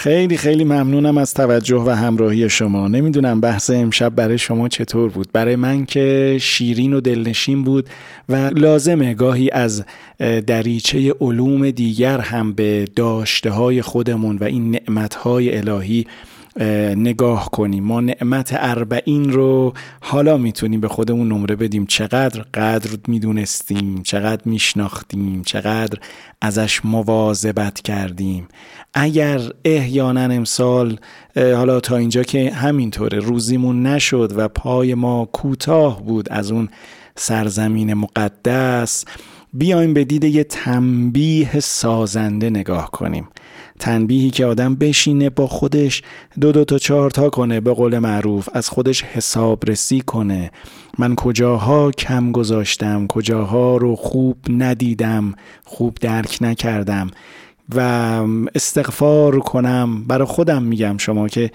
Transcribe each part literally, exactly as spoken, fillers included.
خیلی خیلی ممنونم از توجه و همراهی شما. نمیدونم بحث امشب برای شما چطور بود. برای من که شیرین و دلنشین بود و لازمه گاهی از دریچه علوم دیگر هم به داشته‌های خودمون و این نعمت‌های الهی نگاه کنیم. ما نعمت اربعین رو حالا میتونیم به خودمون نمره بدیم، چقدر قدر میدونستیم، چقدر میشناختیم، چقدر ازش مواظبت کردیم. اگر احیانا امسال حالا تا اینجا که همینطوره روزیمون نشد و پای ما کوتاه بود از اون سرزمین مقدس، بیایم به دید یه تنبیه سازنده نگاه کنیم. تنبیهی که آدم بشینه با خودش دو دو تا چهار تا کنه، به قول معروف از خودش حسابرسی کنه. من کجاها کم گذاشتم، کجاها رو خوب ندیدم، خوب درک نکردم و استغفار کنم. برای خودم میگم، شما که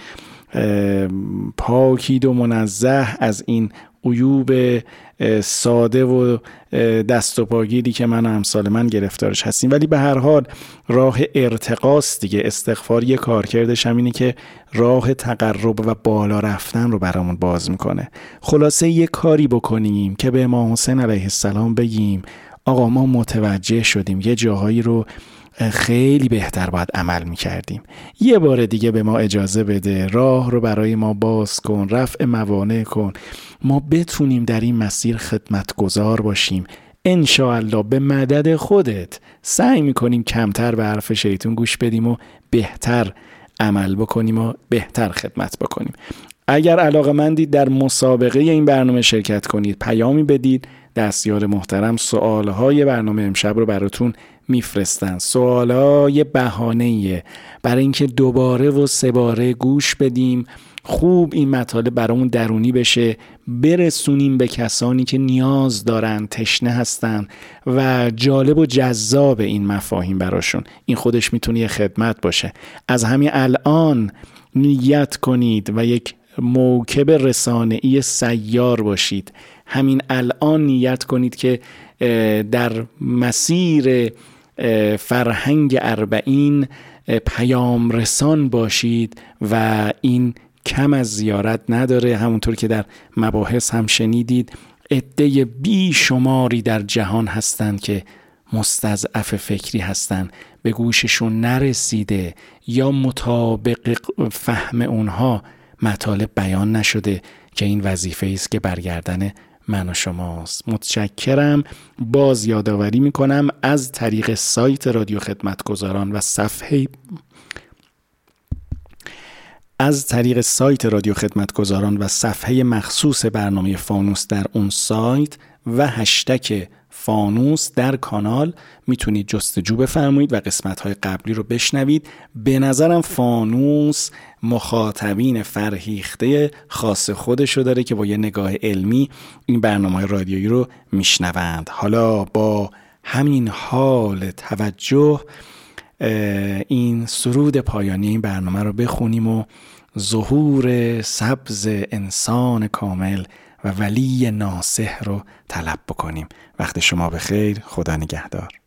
پاکید و منزه از این عیوب ساده و دست و پاگیری که من و امثال من گرفتارش هستیم، ولی به هر حال راه ارتقاست دیگه. استغفار یه کارکردش هم اینه که راه تقرب و بالا رفتن رو برامون باز میکنه. خلاصه یه کاری بکنیم که به امام حسین علیه السلام بگیم آقا ما متوجه شدیم یه جاهایی رو خیلی بهتر باید عمل میکردیم، یه بار دیگه به ما اجازه بده، راه رو برای ما باز کن، رفع موانع کن، ما بتونیم در این مسیر خدمتگزار باشیم. انشاءالله به مدد خودت سعی میکنیم کمتر به حرف شیطان گوش بدیم و بهتر عمل بکنیم و بهتر خدمت بکنیم. اگر علاقه‌مندید در مسابقه این برنامه شرکت کنید، پیامی بدید، دستیار محترم سوالهای برنامه امشب رو براتون میفرستن. سوالای بهانه‌ایه برای اینکه دوباره و سه باره گوش بدیم، خوب این مطالب برامون درونی بشه، برسونیم به کسانی که نیاز دارن، تشنه هستن و جالب و جذاب این مفاهیم براشون. این خودش میتونه یه خدمت باشه. از همین الان نیت کنید و یک موکب رسانه‌ای سیار باشید. همین الان نیت کنید که در مسیر فرهنگ اربعین پیام رسان باشید و این کم از زیارت نداره. همونطور که در مباحث هم شنیدید، عده بی شماری در جهان هستند که مستضعف فکری هستند، به گوششون نرسیده یا مطابق فهم اونها مطالب بیان نشده که این وظیفه است که برگردن من و شماست. متشکرم. باز یادآوری میکنم از طریق سایت رادیو خدمتگزاران و صفحه از طریق سایت رادیو خدمتگزاران و صفحه مخصوص برنامه فانوس در اون سایت و هشتگ فانوس در کانال میتونید جستجو بفرمایید و قسمت‌های قبلی رو بشنوید. به نظرم فانوس مخاطبین فرهیخته خاص خودشو داره که با یه نگاه علمی این برنامه‌های رادیویی رو میشنوند. حالا با همین حال توجه این سرود پایانی این برنامه رو بخونیم و ظهور سبز انسان کامل و ولی ناصح رو طلب بکنیم. وقت شما بخیر. خدا نگهدار.